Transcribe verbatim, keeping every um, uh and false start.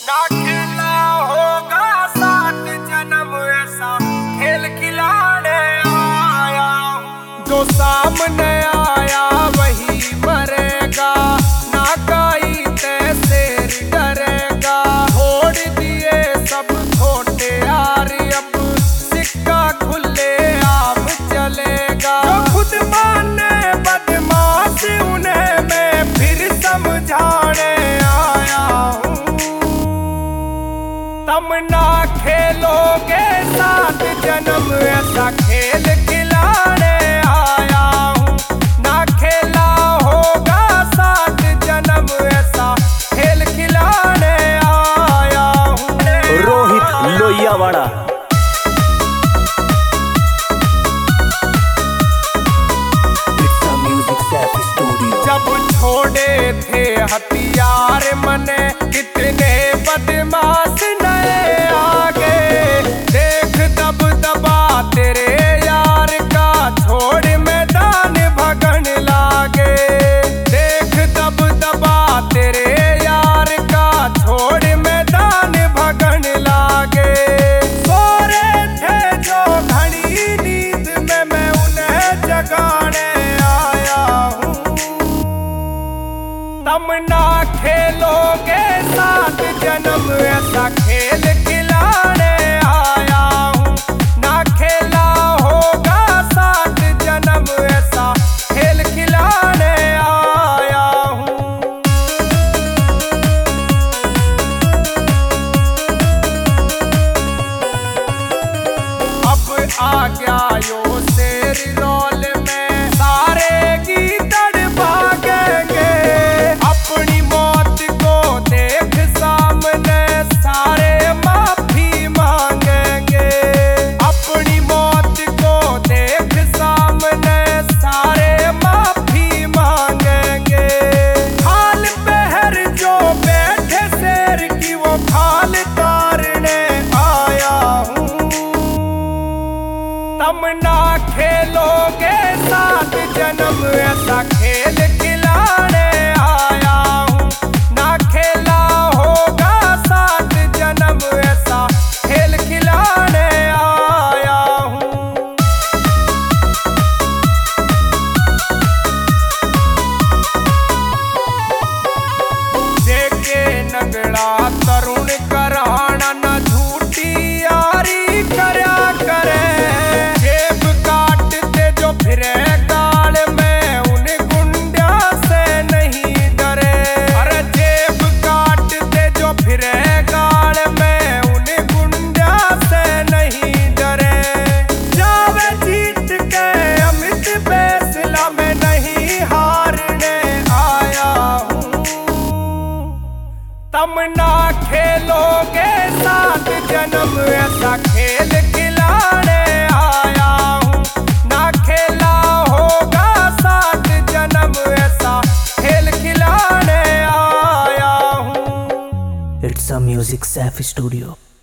ना खेला होगा सात जन्म ऐसा खेल खिलाने आया हूँ। जो सामने आया वही मरेगा, ना काई तैसे डरेगा। छोड़ दिए सब छोटे यार, अब सिक्का खुले आम चलेगा। जो खुद माने बदमाश उन्हें मैं फिर समझाने आया हूँ। तुम ना खेलोगे सात जन्म ऐसा खेल खिलाने आया हूँ। ना खेला होगा सात जन्म ऐसा खेल खिलाने आया हूँ। रोहित लोहियावाड़ा। जब छोड़े थे हथियार मने कितने बदमाश नए आगे। देख दब दबा तेरे यार का छोड़ मैदान भगन लागे। देख दब दबा तेरे यार का छोड़ मैदान भगन लागे। सो रहे थे जो घड़ी नींद में मैं उन्हें जगाने आया हूँ। तुम ना खेलोगे सात जन्म ऐसा खेल खिलाने आया हूँ। ना खेला होगा सात जन्म ऐसा खेल खिलाने आया हूँ। अब आ गया यो शेर रोल में, सारे गीदड़ भागेंगे। अपनी मौत को देख सामने सारे माफी मांगेंगे। अपनी मौत को देख सामने सारे माफी मांगेंगे। खाल पहर जो बैठे शेर की वो खाल तारने आया हूँ। तुम ना खेलोगे सात जन्म ऐसा खेल खिलाने आया हूँ। ना खेला होगा सात जन्म ऐसा खेल खिलाने आया हूँ। देखे नगड़ा तरुण कराना न झूठी यारी करया करे। जेब काटते जो फिरे गाल में उन गुंडा से नहीं डरे। अरे जेब काटते जो फिरे गाल में उन गुंडा से नहीं डरे। जावे जीत के अमित फैसला में नहीं हारने आया हूँ। तुम ना खेलोगे सात जन्म ऐसा खेल खिलाने आया हूँ। ना खेला होगा सात जन्म ऐसा खेल खिलाने आया हूँ। It's a music safe studio.